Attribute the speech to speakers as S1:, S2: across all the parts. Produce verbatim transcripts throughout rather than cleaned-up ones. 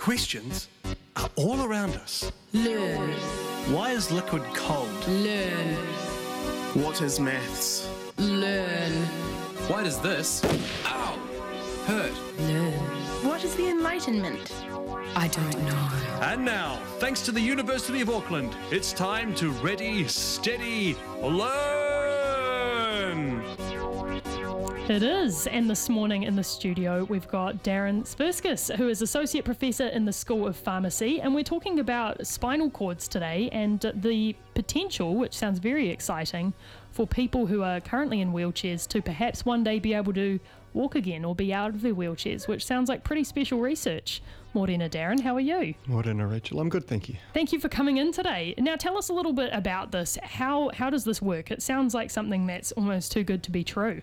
S1: Questions are all around us.
S2: Learn.
S3: Why is liquid cold?
S2: Learn.
S4: What is maths?
S2: Learn.
S5: Why does this, ow, hurt?
S2: Learn.
S6: What is the Enlightenment?
S2: I don't know.
S3: And now, thanks to the University of Auckland, it's time to ready, steady, learn!
S7: It is, and this morning in the studio we've got Darren Sperskis, who is Associate Professor in the School of Pharmacy, and we're talking about spinal cords today and the potential, which sounds very exciting, for people who are currently in wheelchairs to perhaps one day be able to walk again or be out of their wheelchairs, which sounds like pretty special research. Morena, Darren, how are you?
S8: Morena, Rachel, I'm good, thank you.
S7: Thank you for coming in today. Now tell us a little bit about this. How, how does this work? It sounds like something that's almost too good to be true.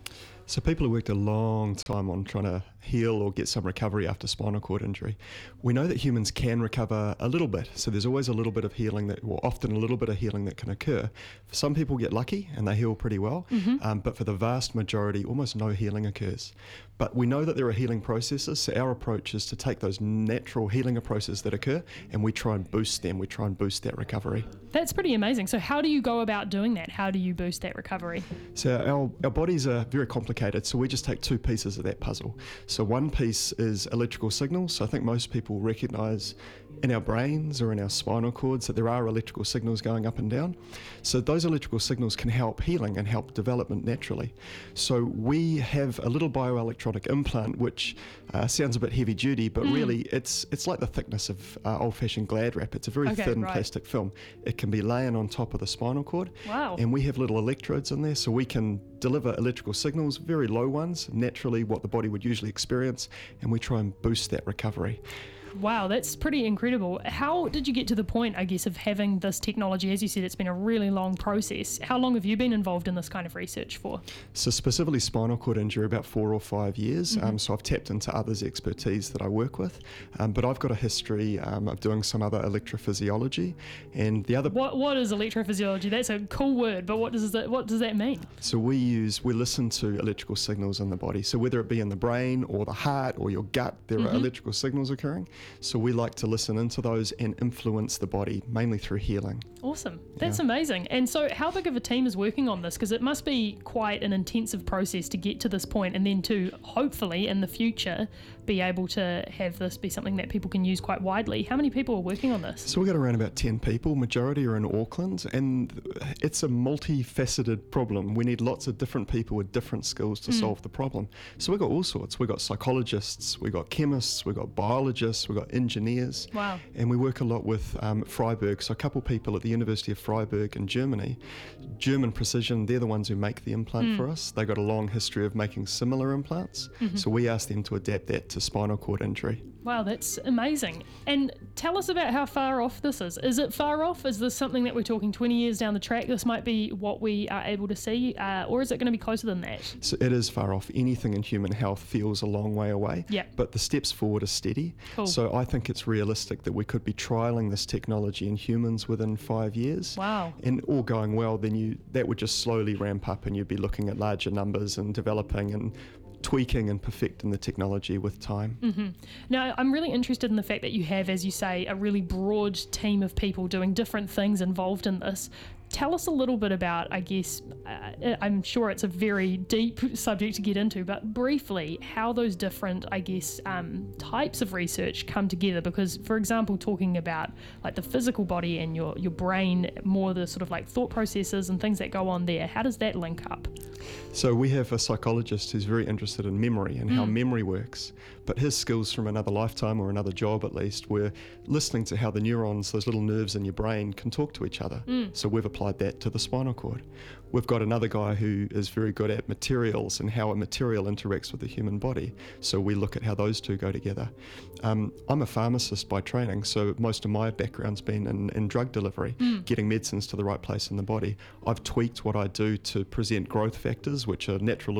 S8: So people have worked a long time on trying to heal or get some recovery after spinal cord injury. We know that humans can recover a little bit, so there's always a little bit of healing, that, or often a little bit of healing that can occur. Some people get lucky and they heal pretty well, mm-hmm. um, but for the vast majority, almost no healing occurs. But we know that there are healing processes, so our approach is to take those natural healing processes that occur and we try and boost them, we try and boost that recovery.
S7: That's pretty amazing. So how do you go about doing that? How do you boost that recovery?
S8: So our, our bodies are very complicated, so we just take two pieces of that puzzle. So one piece is electrical signals. So I think most people recognise in our brains or in our spinal cords that there are electrical signals going up and down. So those electrical signals can help healing and help development naturally. So we have a little bioelectronic implant, which uh, sounds a bit heavy duty, but mm. really it's it's like the thickness of uh, old-fashioned Glad wrap. It's a very
S7: okay,
S8: thin
S7: right.
S8: plastic film. It can be laying on top of the spinal cord.
S7: Wow.
S8: And we have little electrodes in there, so we can deliver electrical signals, very low ones, naturally what the body would usually experience, and we try and boost that recovery.
S7: Wow, that's pretty incredible. How did you get to the point, I guess, of having this technology? As you said, it's been a really long process. How long have you been involved in this kind of research for?
S8: So specifically spinal cord injury, about four or five years. Mm-hmm. Um, so I've tapped into others' expertise that I work with. Um, but I've got a history um, of doing some other electrophysiology. And the other...
S7: What What is electrophysiology? That's a cool word, but what does that, what does that mean?
S8: So we use, we listen to electrical signals in the body. So whether it be in the brain or the heart or your gut, there mm-hmm. are electrical signals occurring. So we like to listen into those and influence the body, mainly through healing.
S7: Awesome. That's
S8: yeah.
S7: amazing. And so how big of a team is working on this? Because it must be quite an intensive process to get to this point and then to hopefully in the future be able to have this be something that people can use quite widely. How many people are working on this?
S8: So we've got around about ten people. Majority are in Auckland, and it's a multifaceted problem. We need lots of different people with different skills to mm. solve the problem. So we've got all sorts. We've got psychologists, we've got chemists, we've got biologists, we've got engineers.
S7: Wow.
S8: And we work a lot with um, Freiburg. So a couple of people at the University of Freiburg in Germany. German Precision, they're the ones who make the implant mm. for us. They've got a long history of making similar implants. Mm-hmm. So we asked them to adapt that to spinal cord injury.
S7: Wow, that's amazing. And tell us about how far off this is. Is it far off? Is this something that we're talking twenty years down the track? This might be what we are able to see, uh, or is it going to be closer than that?
S8: So it is far off. Anything in human health feels a long way away,
S7: yeah.
S8: but the steps forward are steady.
S7: Cool.
S8: So I think it's realistic that we could be trialling this technology in humans within five years.
S7: Wow.
S8: And all going well, then you that would just slowly ramp up and you'd be looking at larger numbers and developing and tweaking and perfecting the technology with time.
S7: Mm-hmm. Now, I'm really interested in the fact that you have, as you say, a really broad team of people doing different things involved in this. Tell us a little bit about, I guess, uh, I'm sure it's a very deep subject to get into, but briefly, how those different, I guess, um, types of research come together. Because, for example, talking about like the physical body and your, your brain, more the sort of like thought processes and things that go on there, how does that link up?
S8: So we have a psychologist who's very interested in memory and mm. how memory works, but his skills from another lifetime or another job at least were listening to how the neurons, those little nerves in your brain, can talk to each other. Mm. So we've applied that to the spinal cord. We've got another guy who is very good at materials and how a material interacts with the human body. So we look at how those two go together. Um, I'm a pharmacist by training, so most of my background's been in, in drug delivery, mm. getting medicines to the right place in the body. I've tweaked what I do to present growth factors, which are natural little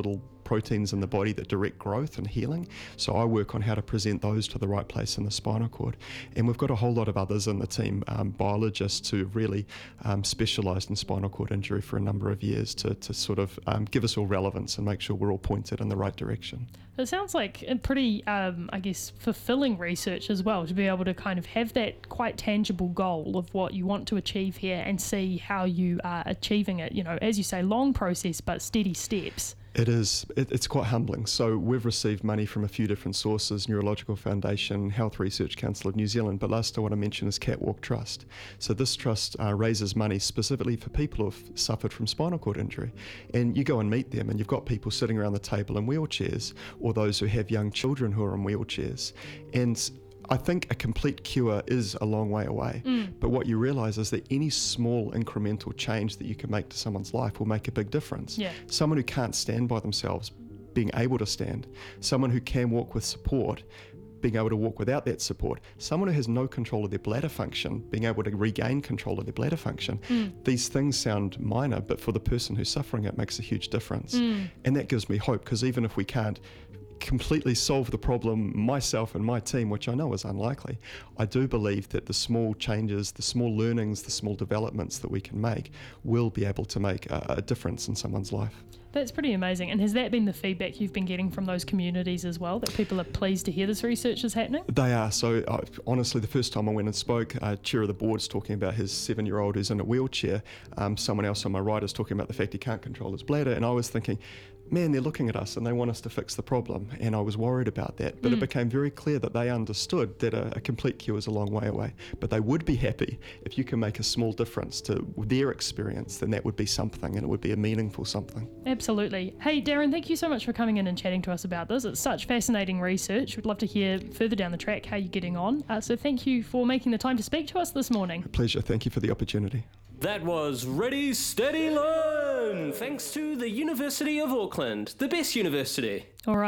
S8: proteins in the body that direct growth and healing. So I work on how to present those to the right place in the spinal cord. And we've got a whole lot of others in the team, um, biologists who really um, specialised in spinal cord injury for a number of years to, to sort of um, give us all relevance and make sure we're all pointed in the right direction.
S7: It sounds like a pretty, um, I guess, fulfilling research as well, to be able to kind of have that quite tangible goal of what you want to achieve here and see how you are achieving it. You know, as you say, long process, but steady steps.
S8: It is, it, it's quite humbling. So we've received money from a few different sources, Neurological Foundation, Health Research Council of New Zealand, but last I want to mention is Catwalk Trust. So this trust uh, raises money specifically for people who've suffered from spinal cord injury. And you go and meet them and you've got people sitting around the table in wheelchairs, or those who have young children who are in wheelchairs. And I think a complete cure is a long way away, mm. but what you realise is that any small incremental change that you can make to someone's life will make a big difference.
S7: Yeah. Someone
S8: who can't stand by themselves being able to stand, someone who can walk with support being able to walk without that support, someone who has no control of their bladder function being able to regain control of their bladder function. Mm. These things sound minor, but for the person who's suffering it makes a huge difference. Mm. And that gives me hope, because even if we can't completely solve the problem myself and my team, which I know is unlikely, I do believe that the small changes, the small learnings, the small developments that we can make will be able to make a, a difference in someone's life.
S7: That's pretty amazing. And has that been the feedback you've been getting from those communities as well, that people are pleased to hear this research is happening?
S8: They are. So uh, honestly, the first time I went and spoke, uh, chair of the board's talking about his seven-year-old who's in a wheelchair. Um, someone else on my right is talking about the fact he can't control his bladder. And I was thinking, man, they're looking at us and they want us to fix the problem. And I was worried about that. But mm. it became very clear that they understood that a, a complete cure is a long way away. But they would be happy if you can make a small difference to their experience, then that would be something, and it would be a meaningful something.
S7: Absolutely. Hey, Darren, thank you so much for coming in and chatting to us about this. It's such fascinating research. We'd love to hear further down the track how you're getting on. Uh, so thank you for making the time to speak to us this morning.
S8: A pleasure. Thank you for the opportunity.
S5: That was Ready, Steady, Learn! Thanks to the University of Auckland, the best university.
S7: All right.